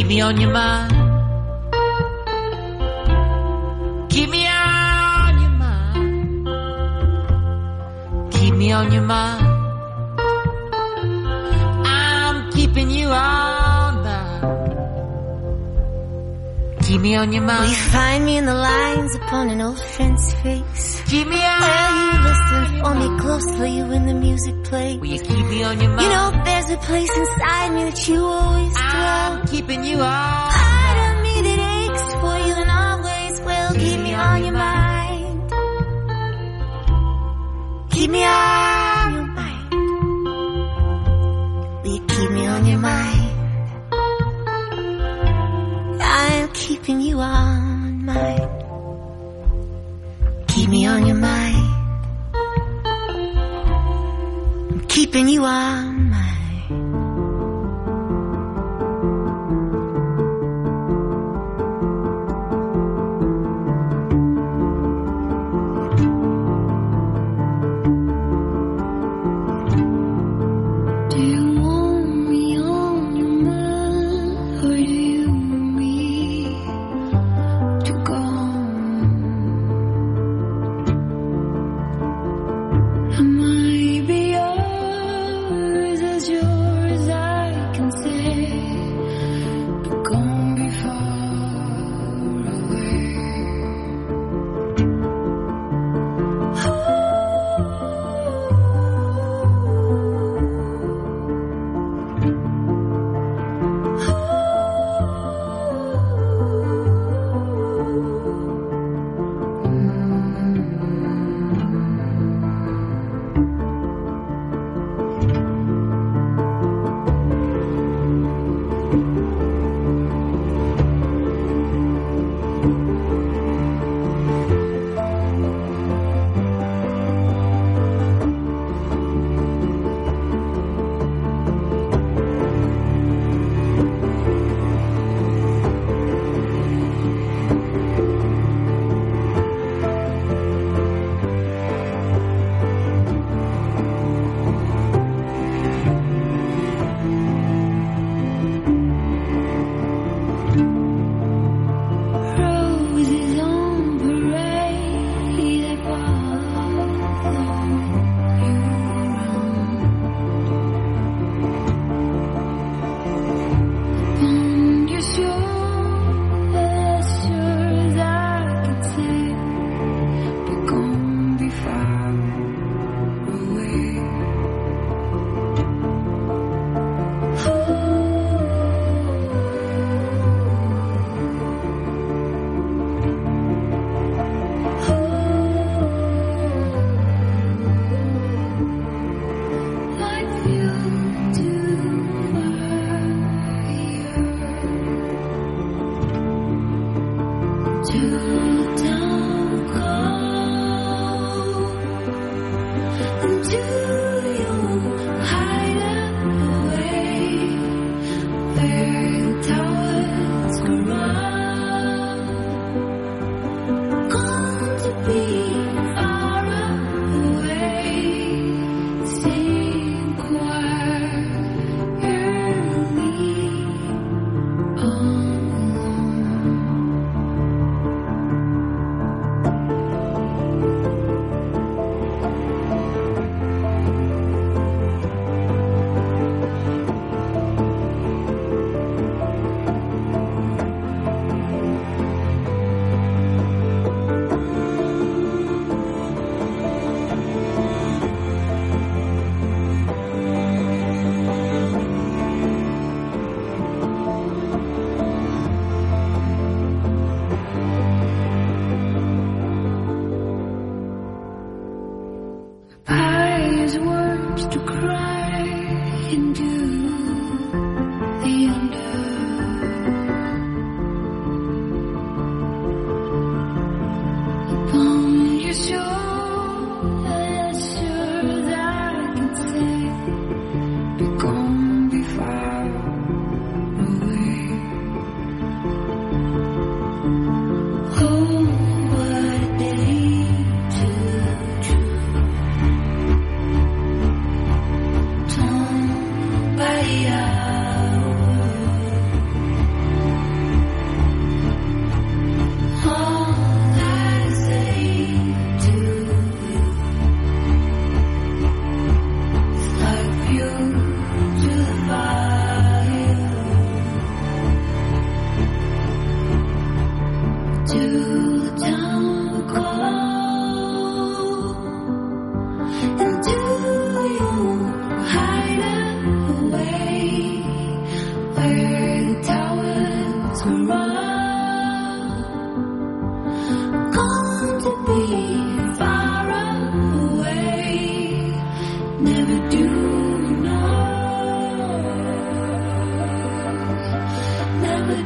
me on your mind. Keep me on your mind. Keep me on your mind. I'm keeping you on mind. Keep me on your mind. Will you find me in the lines upon an old friend's face? Keep me on. Will you listen for me closely when the music plays? Will you keep me on your mind? You know there's a place inside me that you always dwell. I'm keeping you on. Part of me that aches for you and always will. Keep me on your mind. Keep me on your mind. Will you keep me on your mind? I'm keeping you on mine. Keep me on your mind. I'm keeping you on mine. Do you want me on your mind, or do you want me to go? I might be alright.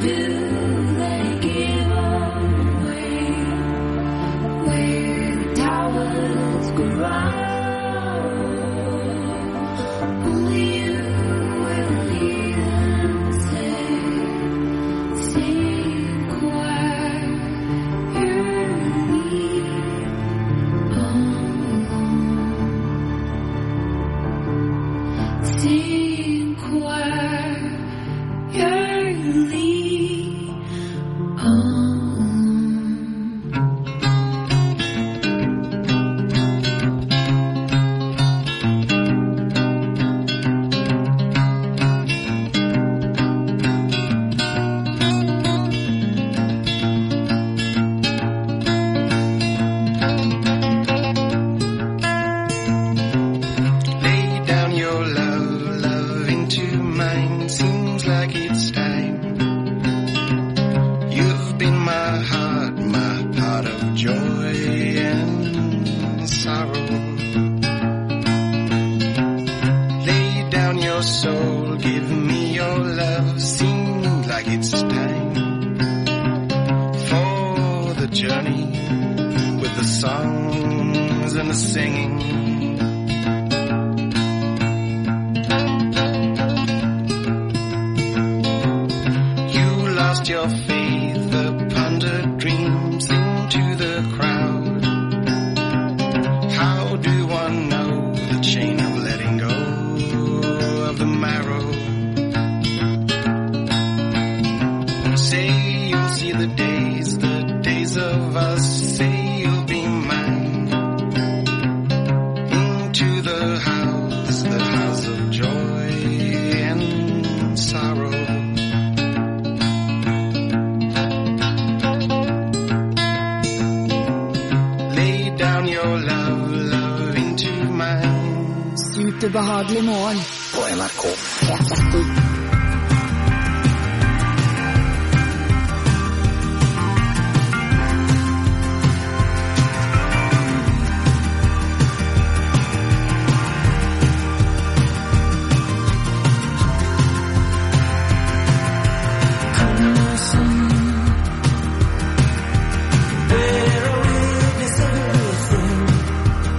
Behagelig morgen på NRK P30.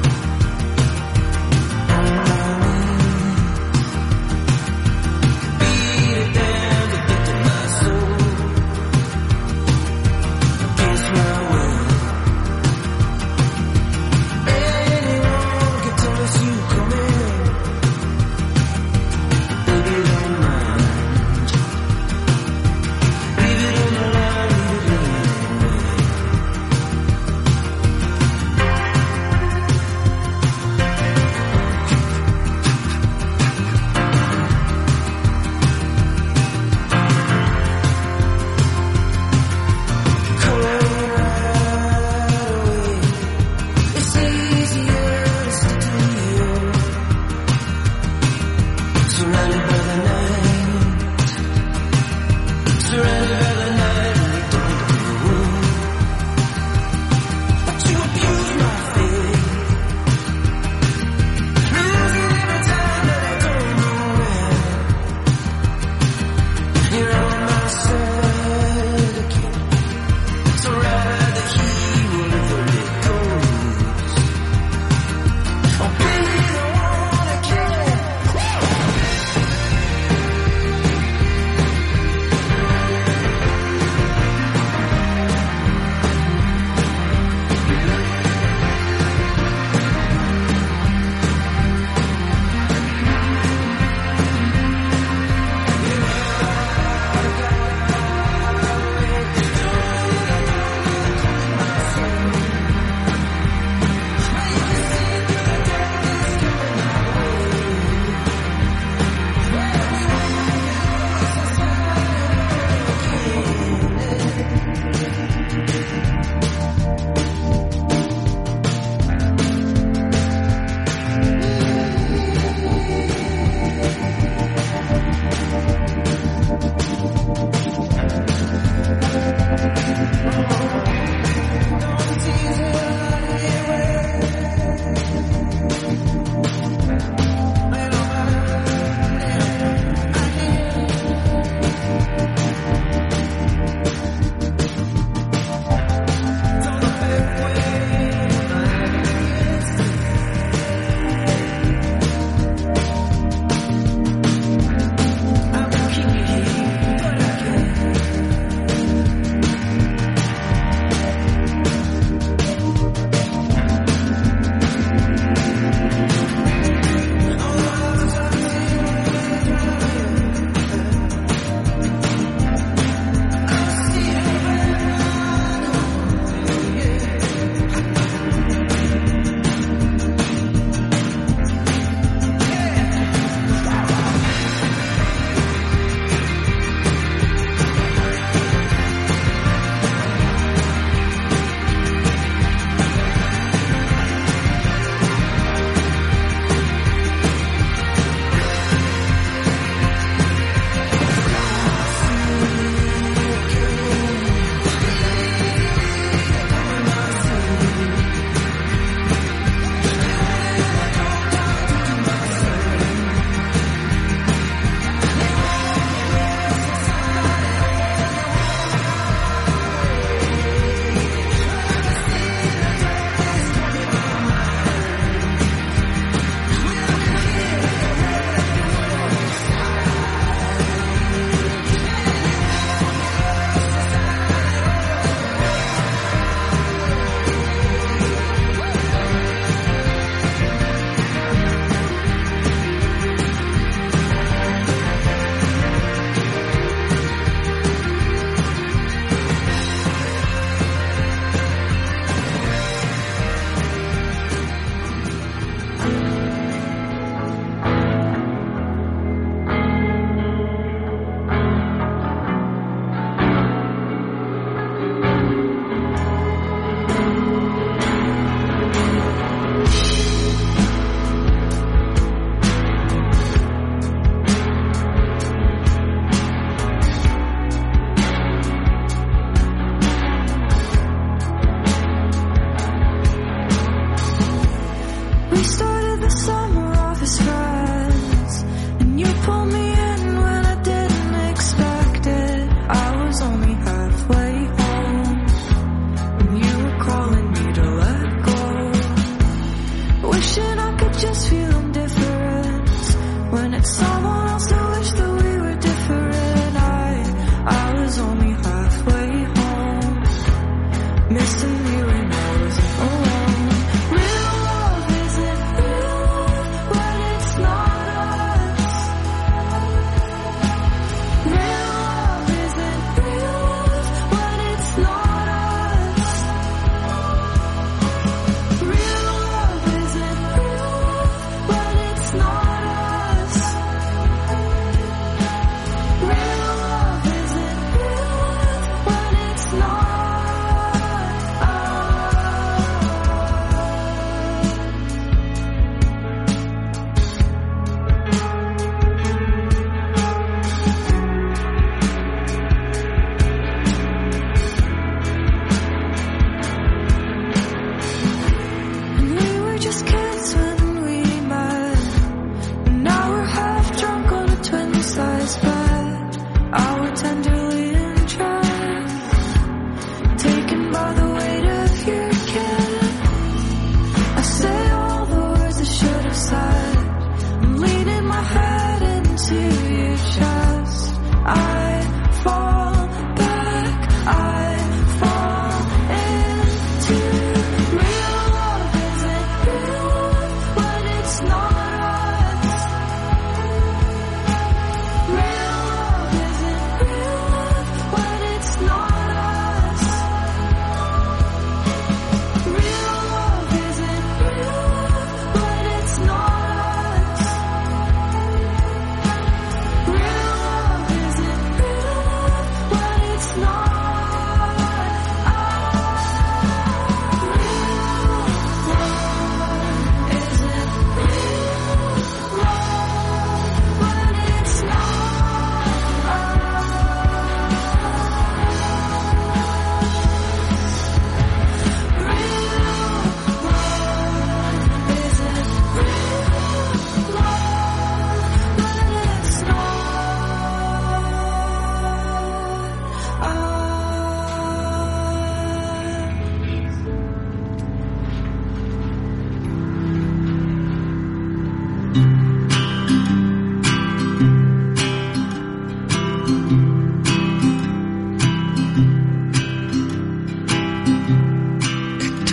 Be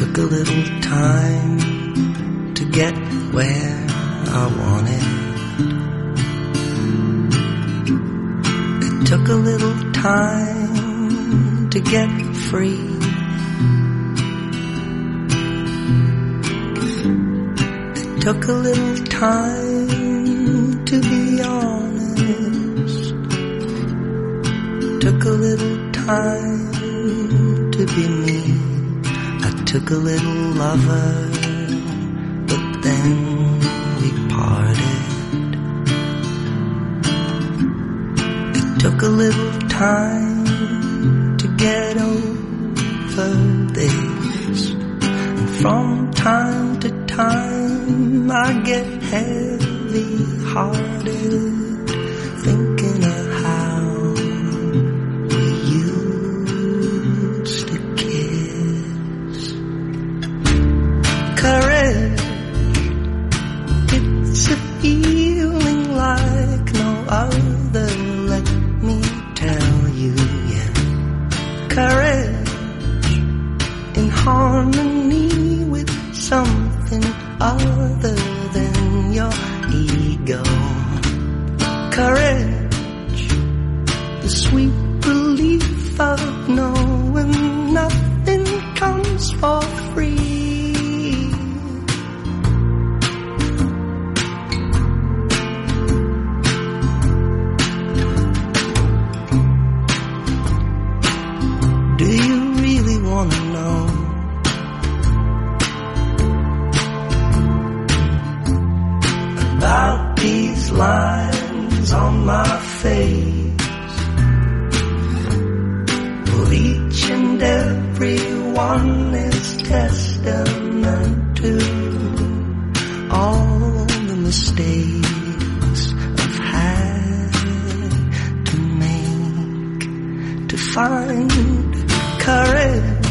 took a little time to get where I wanted. It took a little time to get free. It took a little time to be honest. Took a little time to be me. I took a little lover, but then we parted. It took a little time to get over this. And from time to time I get heavy-hearted, thinking of how we used to kiss. Courage, it's a feeling like no other, let me tell you, yeah. Courage, in harmony with something other than your ego. Courage, the sweet relief of knowing nothing comes for free. Do you really want to know about these lines on my face? Well, each and every one is testament to all the mistakes I've had to make to find courage.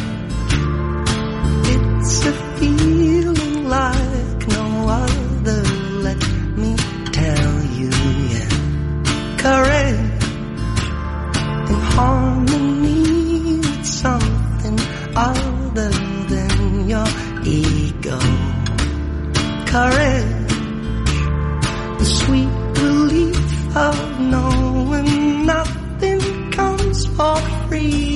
It's a feeling like no other, let me tell you, yeah. Courage, in harmony with something other than your ego. Courage, the sweet relief of knowing nothing comes for free.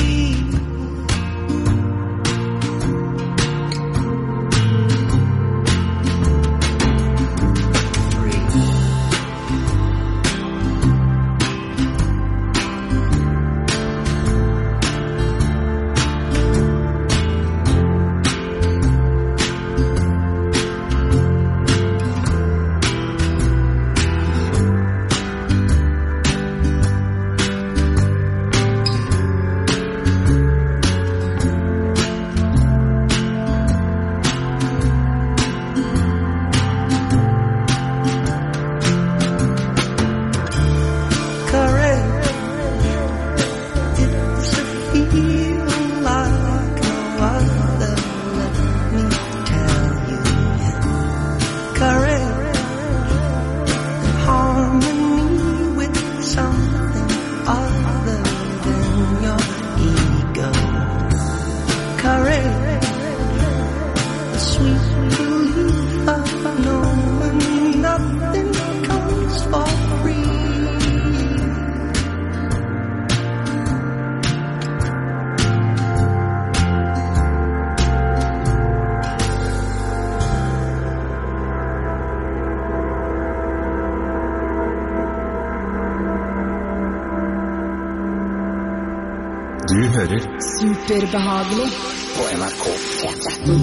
Du hører Superbehagelig på NRK P13.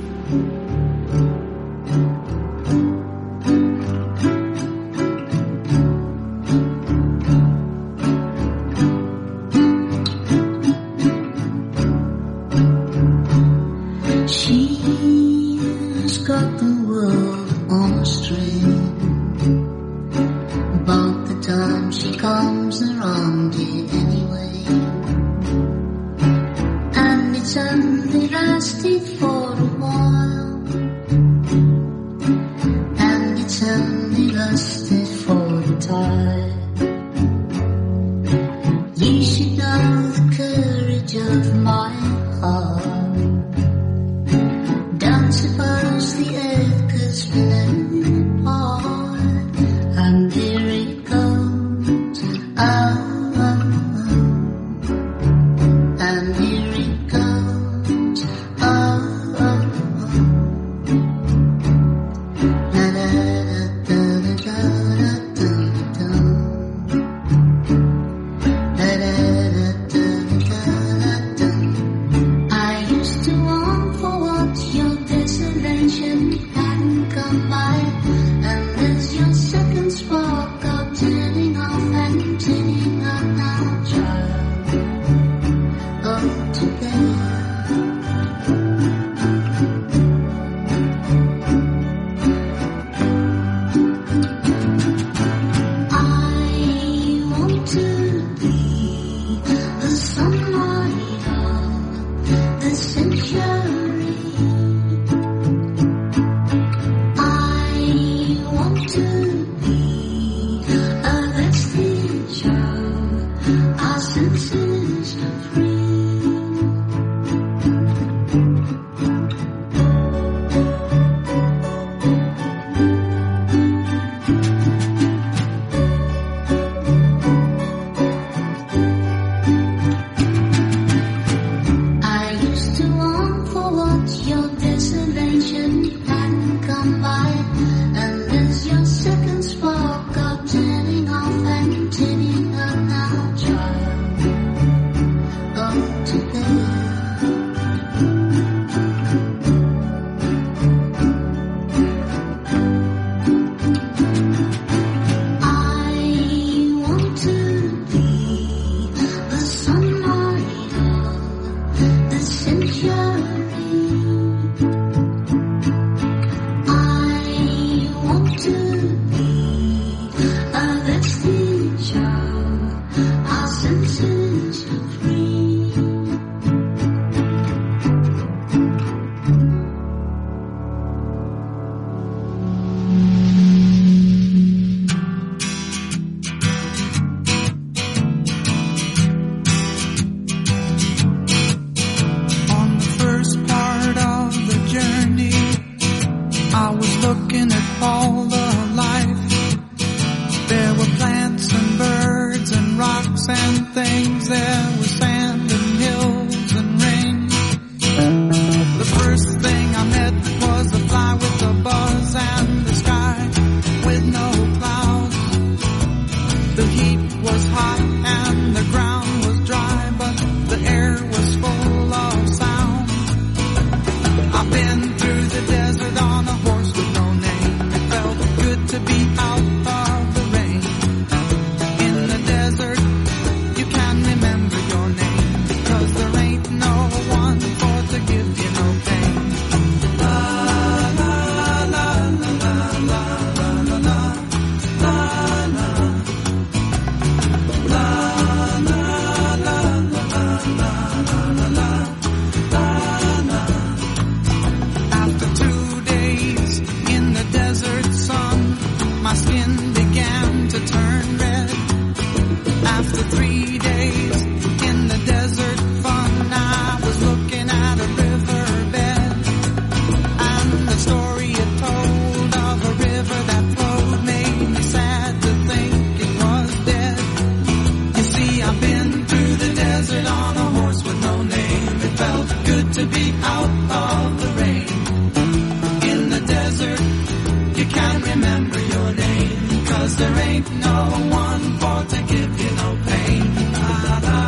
She's got the world on a string. About the time she comes around it anyway. And it's only lasted for a while. And here it goes. I used to long for what your desolation hadn't come by, and as your second spark of turning off and turning up now, child, oh today. I want to be the sunlight of the century. I want to be a vestige of our senses free. I used to long for what your desolation hadn't come by, and as your second spark of turning off and turning up now, child, oh today. I want to be the sunlight of the century. I want to be a vestige of our senses free. On the first part of the journey, I was looking at all the life. There were plants and birds and rocks and things. There was sand and hills and rain. The first thing I met was a fly with a buzz and the sky with no clouds. The heat was hot and the ground was dry, but the air was full of sound. I've been through the desert on a horse with no name. It felt good to be out of the rain. In the desert, you can remember your name, because there ain't no one for to give you no pain. La la la la la la la la la la la. La la la la la la la la. After 2 days in the desert sun, my skin began to turn red. After 3 days in the desert fun, I was looking at a riverbed, and the story it told of a river that flowed made me sad to think it was dead. You see, I've been through the desert on a horse with no name. It felt good to be out of the rain. In the desert, you can't remember your name, 'cause there ain't no one for to give you no pain. La, la,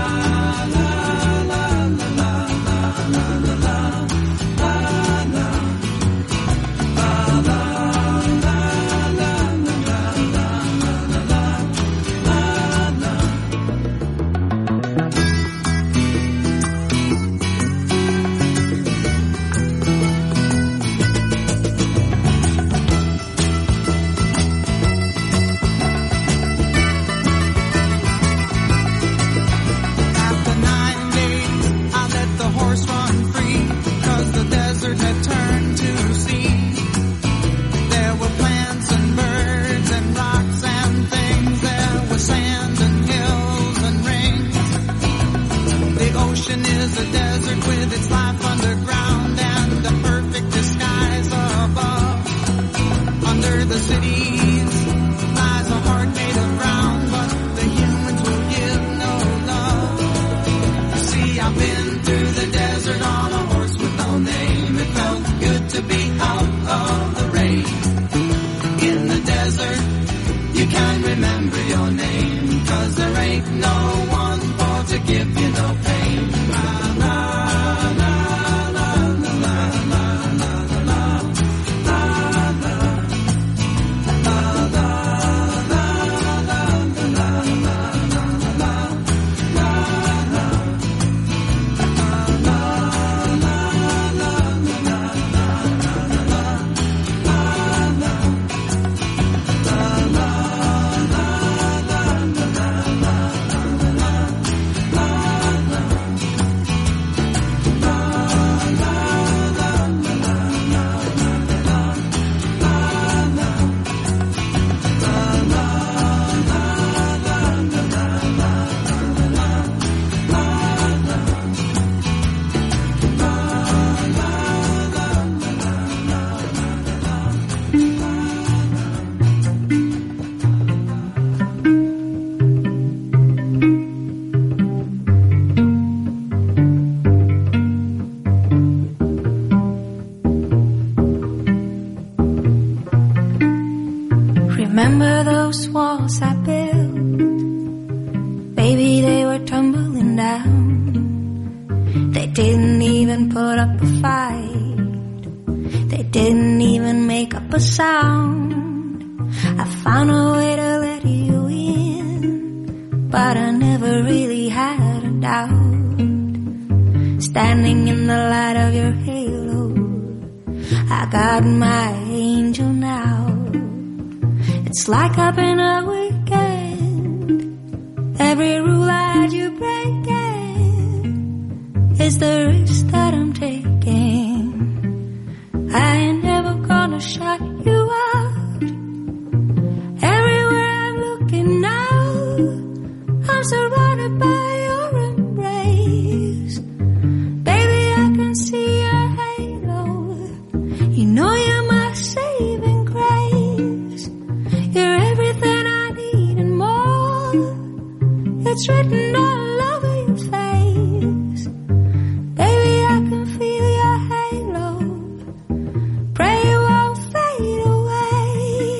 down. They didn't even put up a fight. They didn't even make up a sound. I found a way to let you in, but I never really had a doubt. Standing in the light of your halo, I got my angel now. It's like I've been a weekend. Every rule I had you breaking is the risk that I'm taking. I ain't never gonna shut you out. Everywhere I'm looking now, I'm surrounded by your embrace. Baby, I can see your halo. You know you're my saving grace. You're everything I need and more. It's written all over your face. Baby, I can feel your halo. Pray it won't fade away.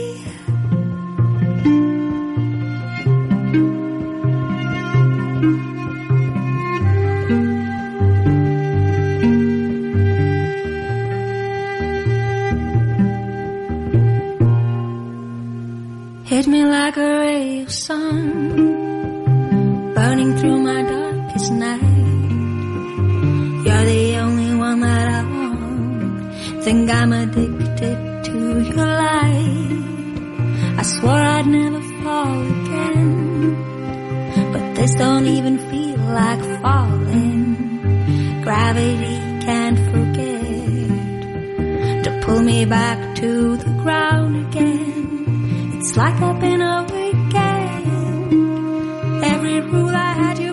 Hit me like a ray of sun, burning through my darkest night. You're the only one that I want. Think I'm addicted to your light. I swore I'd never fall again, but this don't even feel like falling. Gravity can't forget to pull me back to the ground again. It's like I've been a weekend. Every rule I had you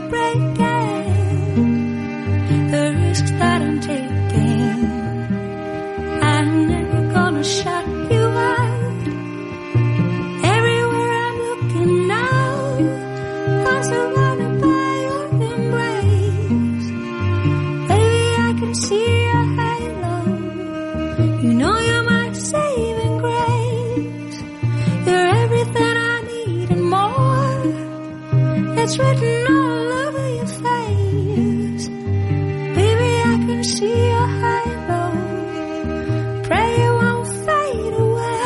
breaking, the risks that I'm taking. I'm never gonna shut you out. Everywhere I'm looking now, I'm surrounded by your embrace. Baby, I can see your halo. You know you're my saving grace. You're everything I need and more. It's written all over your face. Baby, I can see your halo. Pray it won't fade away.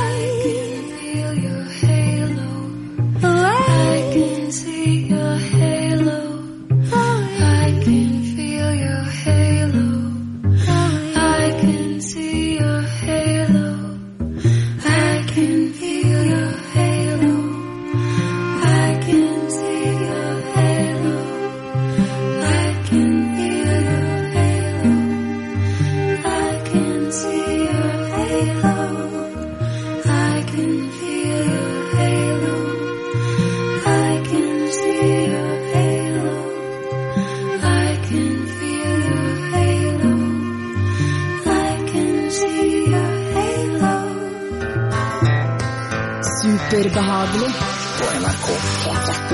I can feel your halo. I can feel your halo. I can see your halo. I can feel your halo. I can see your halo. I can feel your halo. I can see your halo. I can feel your halo. I can see your halo. I can feel your halo. I can see your halo. Superbehagelig på NRK P13.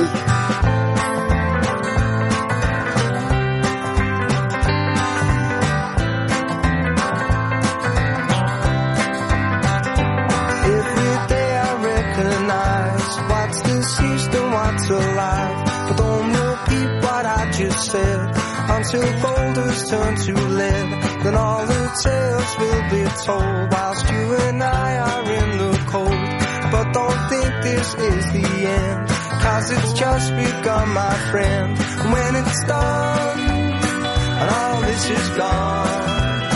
Every day I recognize what's deceased and what's alive. But don't repeat what I just said until boulders turn to lead. Then all the tales will be told whilst you and I are in the cold. But don't think this is the end, 'cause it's just begun, my friend. When it's done and all this is gone,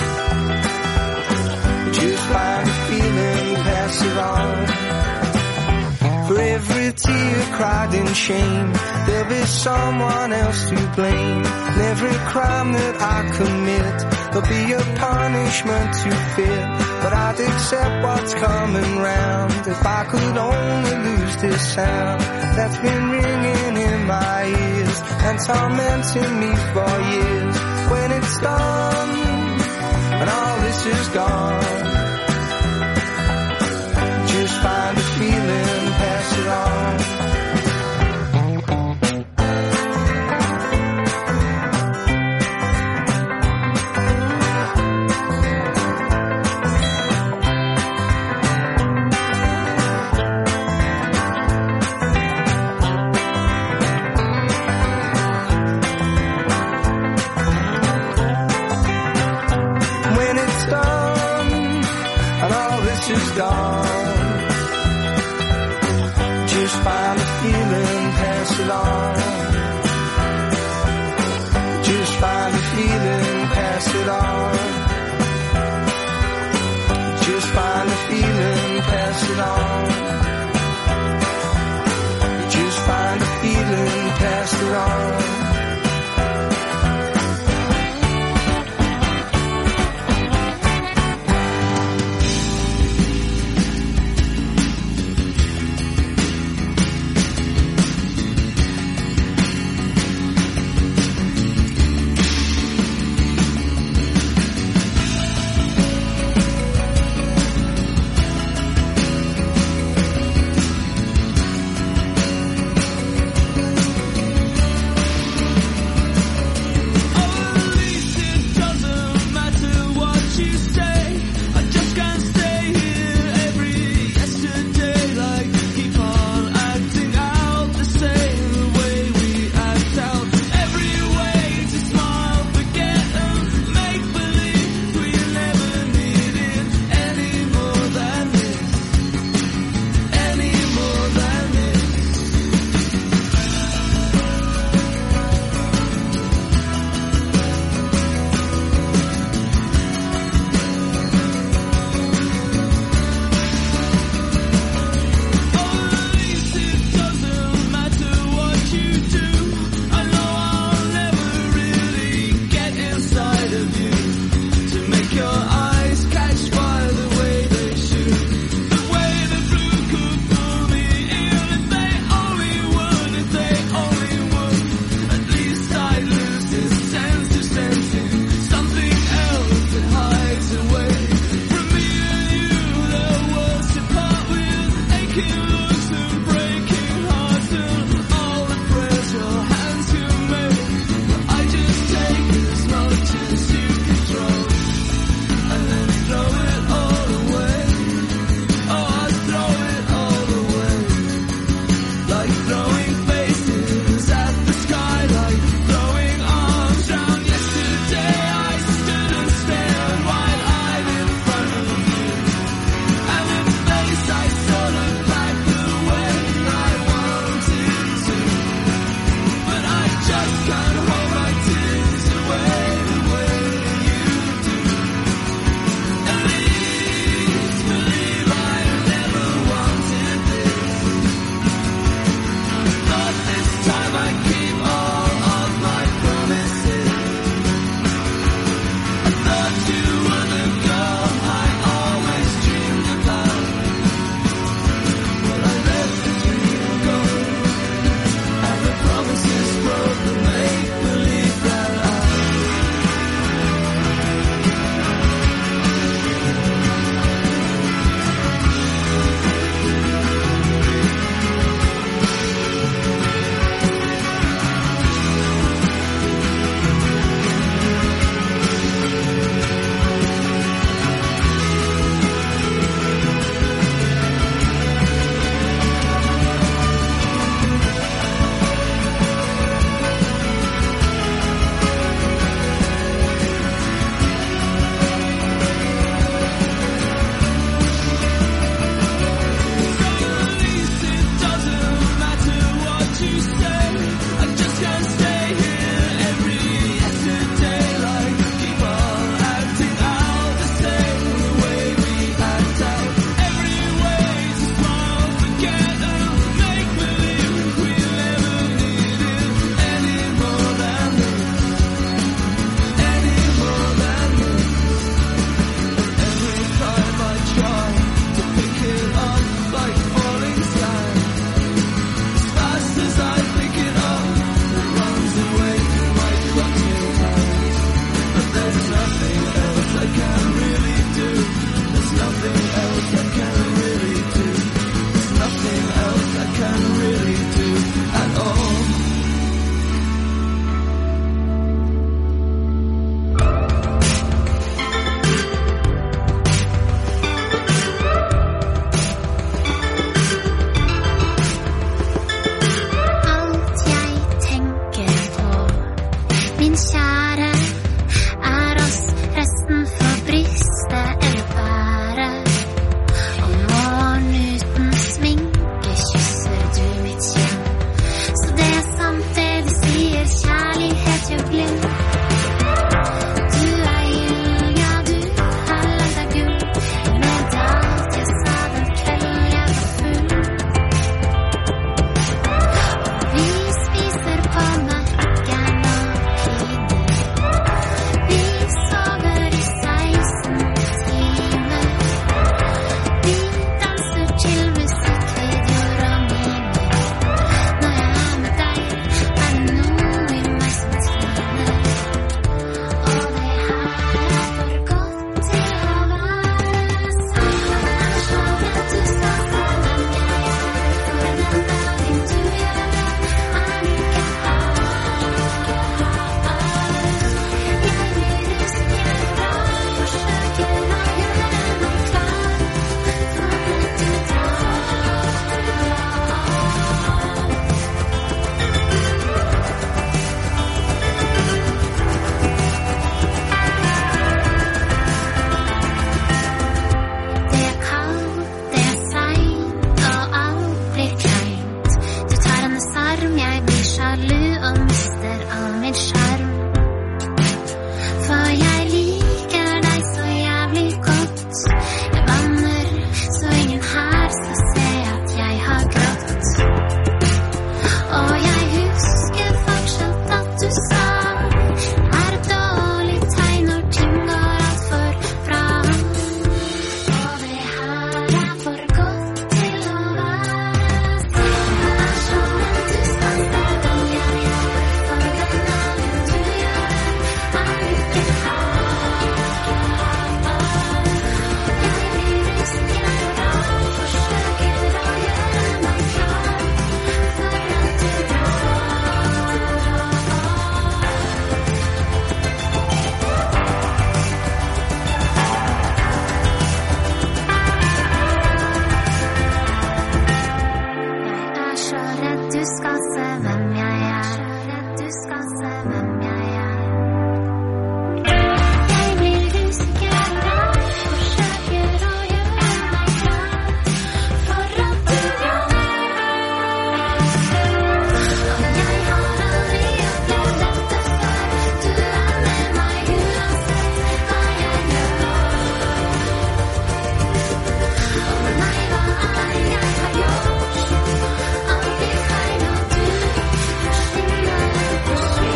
just find a feeling, pass it on. For every tear cried in shame, there'll be someone else to blame. And every crime that I commit, there'll be a punishment to fit. But I'd accept what's coming round if I could only lose this sound that's been ringing in my ears and tormenting me for years. When it's done and all this is gone, just find a feeling, pass it on. it all. Just find the feeling, pass it on. Just find the feeling, pass it on. Samtidig sier kjærlighet gjør blind. Du er mister all min charm. For jeg liker deg så jævlig godt. Jeg banner så ingen her skal se at jeg har grått. Og jeg husker fortsatt at du sa er et dårlig tegn når ting går alt for bra. Og det her er for godt til å være sant. Det er sånn at du skal se den jeg er, for den dagen du gjør er ikke her. Jeg risikerer å forsøke å gjøre meg klar for at du drar. Jeg er så redd du skal se hvem jeg er. Du skal se hvem jeg er. Jeg blir usikker og forsøker å gjøre meg klar for at du drar. Og jeg har aldri opplevd dette før. Du er med meg uansett hva jeg gjør. Og nei, hva er det jeg har gjort? Alltid feil, og du forsvinner på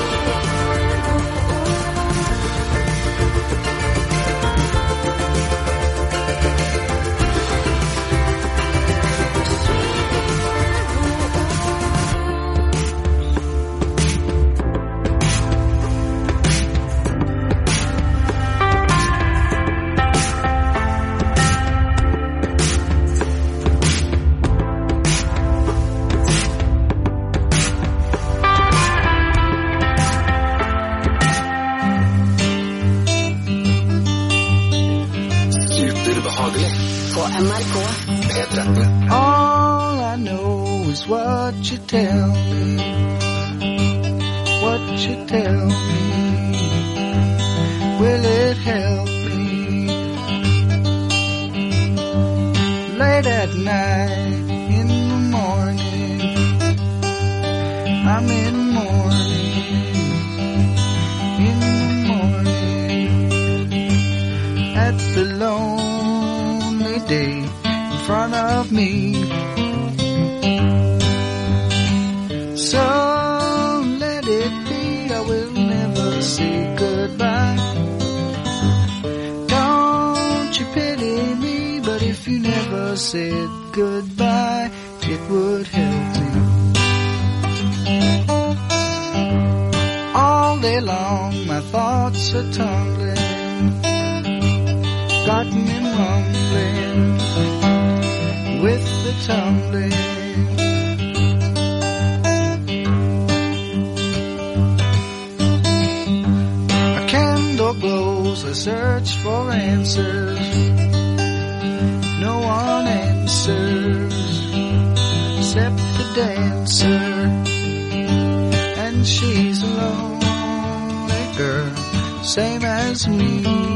Superbehagelig På NRK. P13. All I know is what you tell me. What you tell me. Will it help me? Late at night, in the morning, I'm in mourning. In the morning, at the lonely day in front of me. So let it be, I will never say goodbye. Don't you pity me, but if you never said goodbye, it would help me. All day long my thoughts are tumbling, got me mumbling with the tumbling. A candle glows, I search for answers. No one answers except the dancer, and she's a lonely girl, same as me.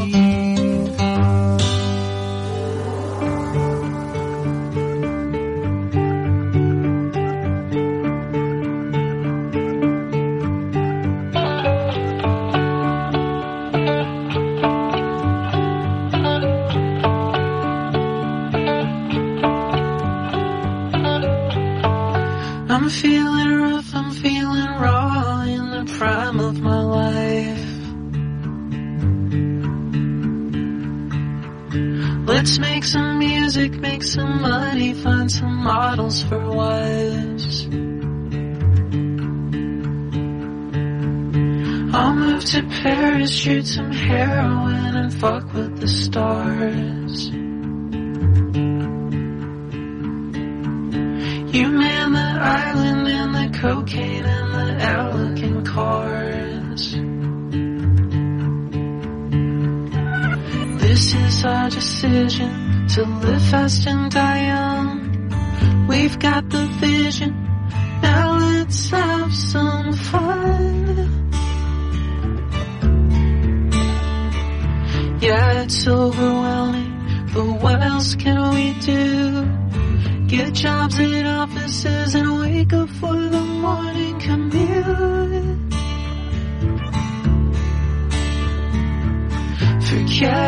I'm feeling rough, I'm feeling raw in the prime of my life. Let's make some music, make some money, find some models for wives. I'll move to Paris, shoot some heroin and fuck with the stars. You man the island and the cocaine and the elegant cars. This is our decision to live fast and die young. We've got the vision, now let's have some fun. Yeah, it's overwhelming, but what else can we do? Get jobs in offices and wake up for the morning commute.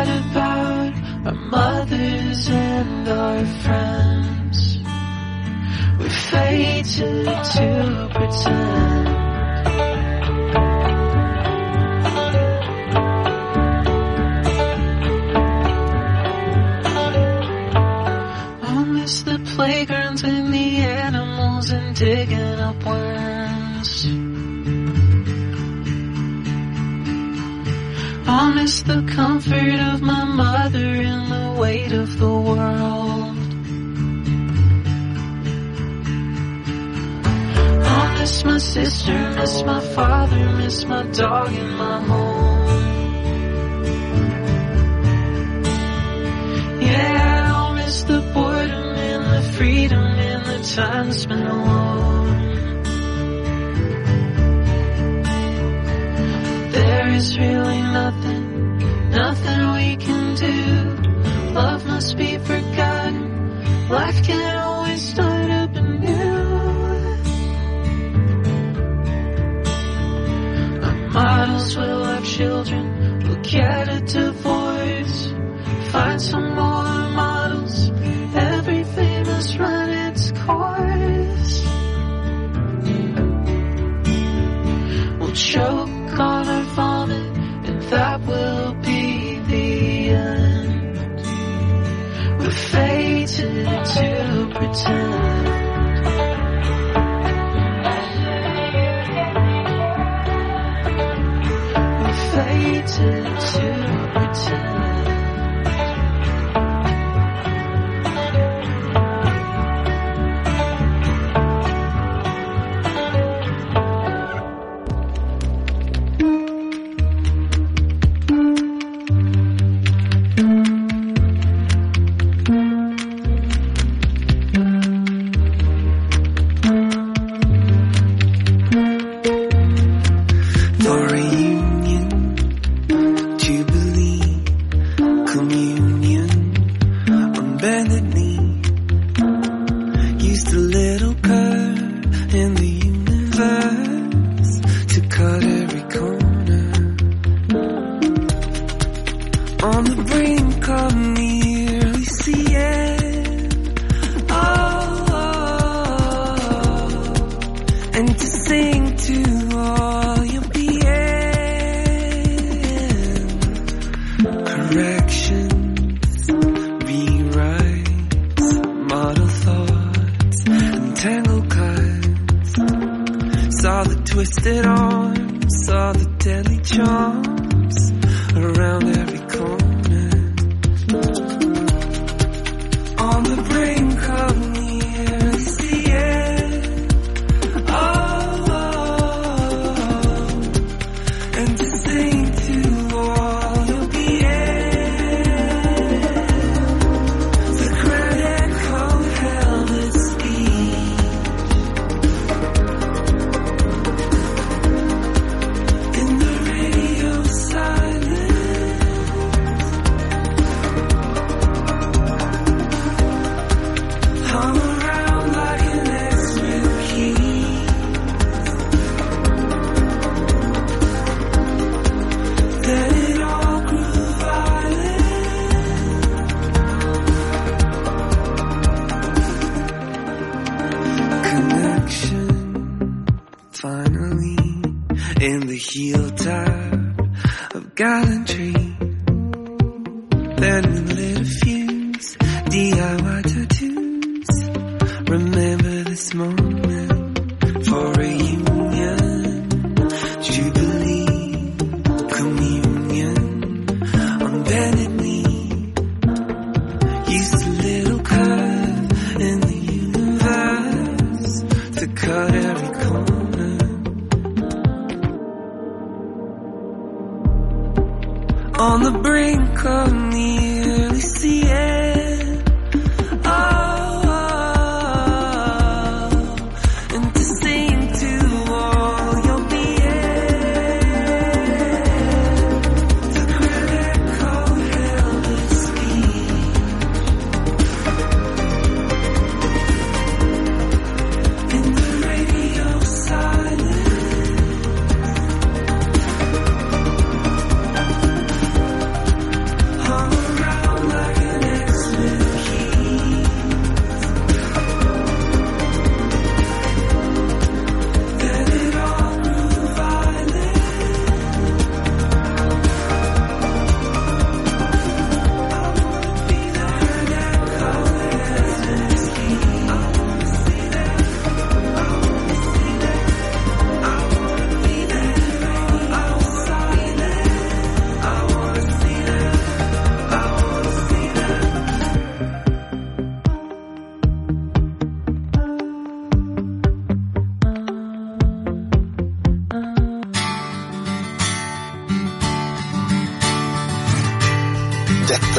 forget about our mothers and our friends. We're fated to pretend. I miss the playgrounds and the animals and digging up worms. I miss the comfort of my mother and the weight of the world. I miss my sister, miss my father, miss my dog and my home. Yeah, I'll miss the boredom and the freedom and the time spent alone. There is really nothing we can do. Love must be forgotten. Life can't always start up anew. Our models will have children. We'll get a divorce. Find some more models. Everything must run its course. We'll choke on our vomit, and that will be the end. We're fated to pretend. We're fated to pretend.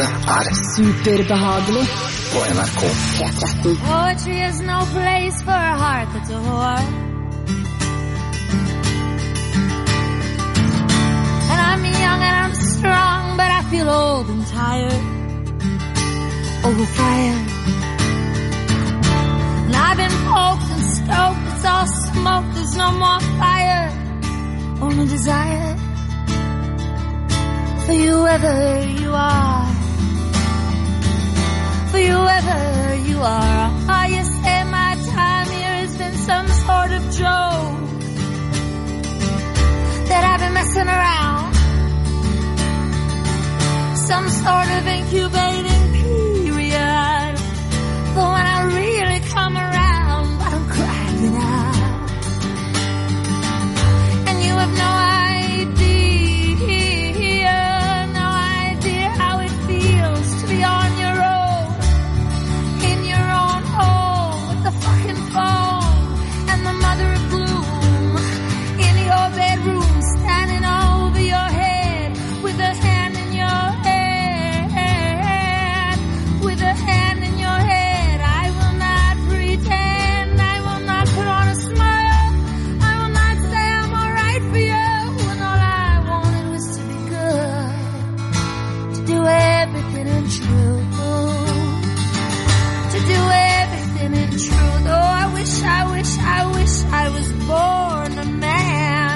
Dette er Superbehagelig. på NRK P13. Poetry is no place for a heart that's a whore. And I'm young and I'm strong, but I feel old and tired. Overfired. And I've been poked and stoked, it's all smoke, there's no more fire. Only desire for you wherever you are. For you wherever you are. Oh, you say my time here has been some sort of joke, that I've been messing around, some sort of incubating period. But when I really come around, I'm cracking out. And you have no idea how it feels to be on your own, in your own home, with the fucking phone and the mother of gloom in your bedroom, standing over your head with a hand in your head, with a hand in your head. I will not pretend, I will not put on a smile, I will not say I'm alright for you, when all I wanted was to be good, to do everything in truth, to do everything in truth. Oh, I wish I was born a man,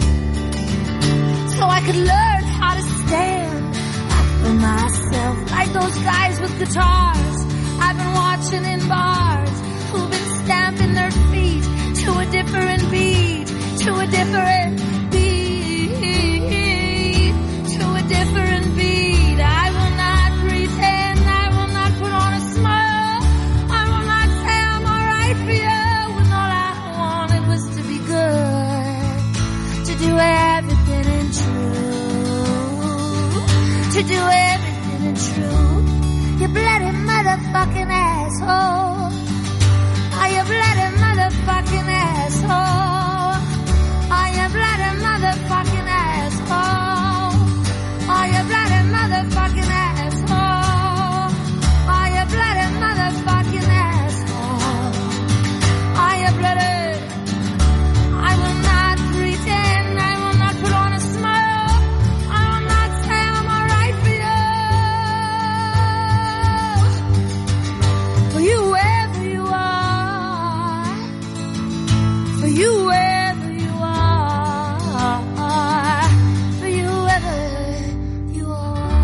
so I could learn how to stand up for myself, like those guys with guitars I've been watching in bars, who've been stamping their feet to a different beat, to a different beat, to a different beat. I will not pretend, I will not put on a smile, I will not say I'm alright for you, when all I wanted was to be good, to do everything in truth, to do everything in truth. You bloody motherfucking asshole. Are you bloody motherfucking asshole? Are you bloody motherfucking asshole? Are you bloody motherfucking asshole? Are you bloody motherfucking asshole? Are you bloody? I will not pretend, I will not put on a smile, I will not say I'm alright for you. For you wherever you are, for you wherever you are, for you wherever you are.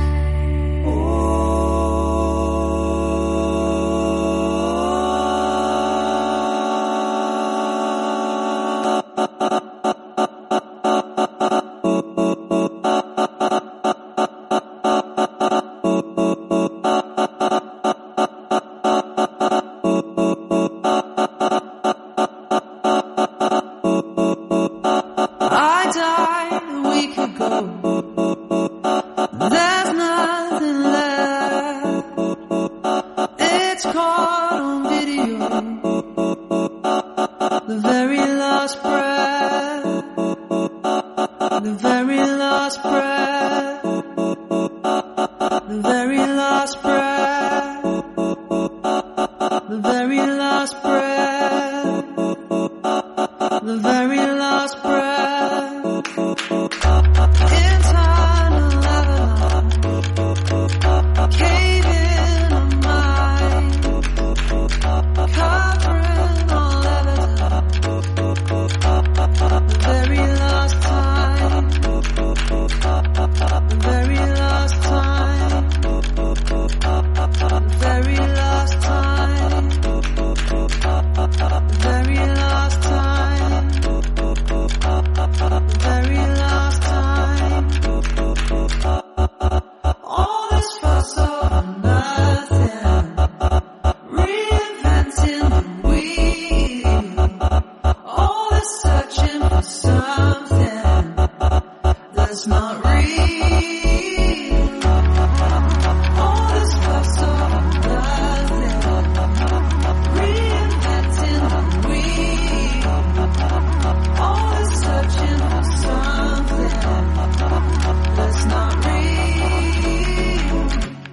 I died a week ago. There's nothing left. It's caught on video. The very last breath. The very last breath. The very last breath. The very last breath. The very last breath. In time, cave in a mind, covering all evidence. The very last time. The very last time. The very last time. The very last time. Very last time. All this fuss over nothing, reinventing the wheel. All this searching for something that's not real. All this fuss over nothing, reinventing the wheel. All this searching for something that's not real.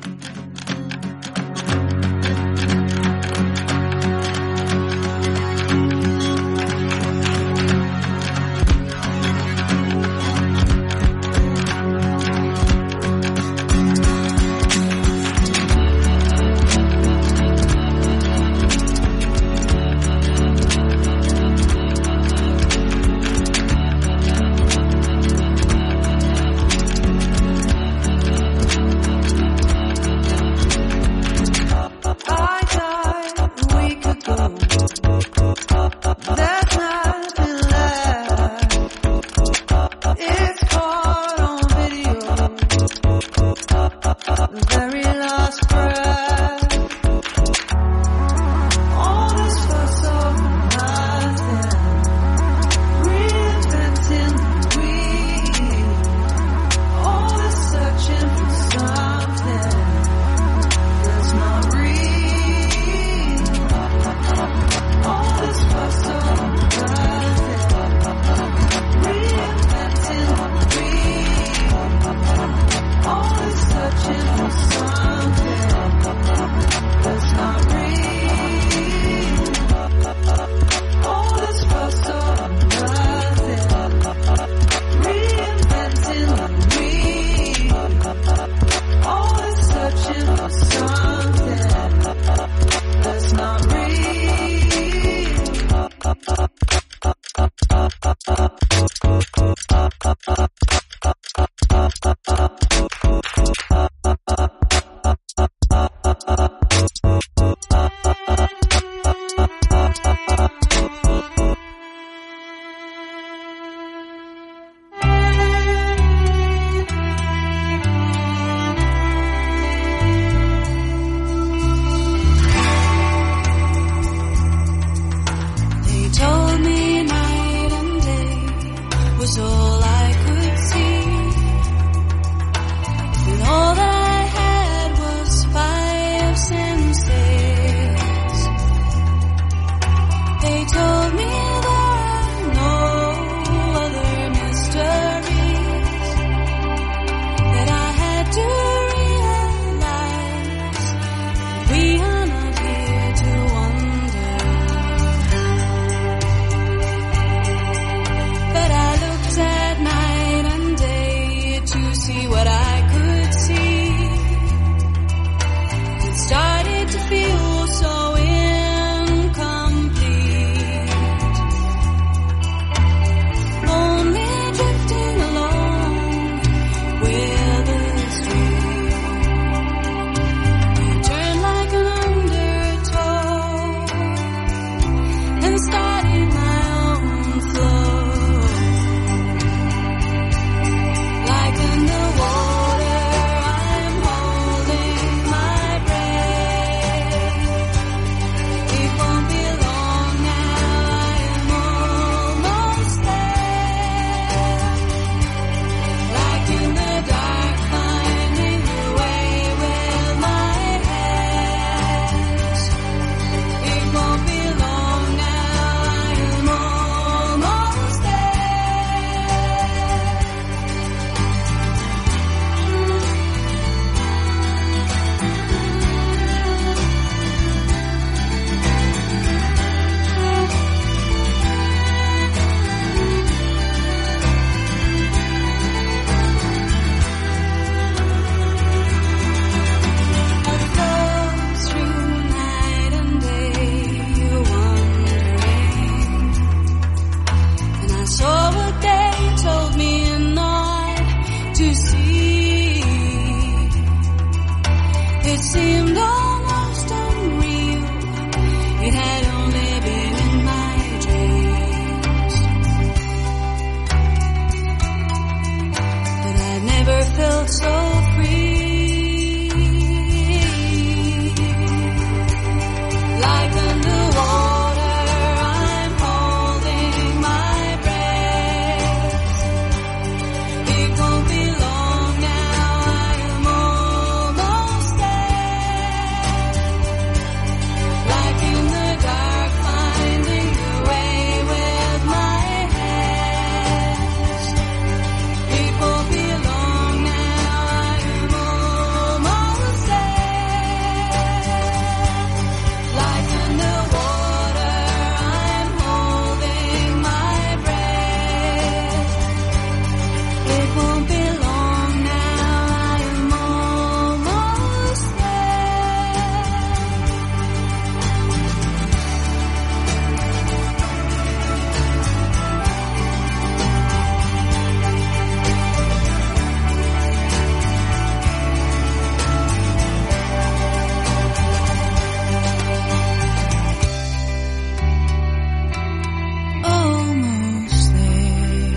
all I could see. And all that I had was 5 senses. They told me there are no other mysteries, that I had to realize we are not here to wonder. But I looked at night and day to see what I could see. It started to feel so incomplete, only drifting along with the stream. It turned like an undertow and started my own flow. Like underwater, I'm holding my breath. It won't be long now, I am almost there. Like in the dark, finding the way with my hands. It won't be long now, I am almost through night and day, you're wandering. And I saw what they told me not to see. It seemed almost unreal. It had only been in my dreams. But I'd never felt so free. Like underwater, I'm holding my breath. It won't be long now, I am almost there. Like in the dark, finding the way with my hands. It won't be long now, I am almost there. Like underwater, I'm holding my breath. It won't be long now, I am almost almost there.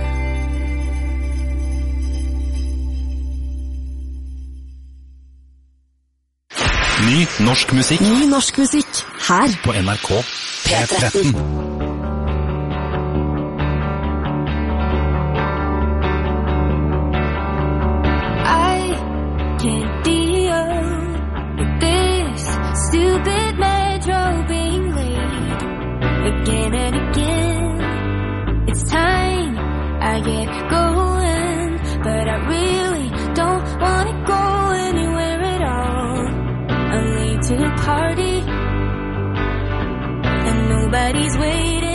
Ny norsk musikk Ny norsk musikk her på NRK P13. I can't deal with this stupid metro being late again and again. It's time I get going, but I really don't want to go anywhere at all. I'm late to the party and nobody's waiting.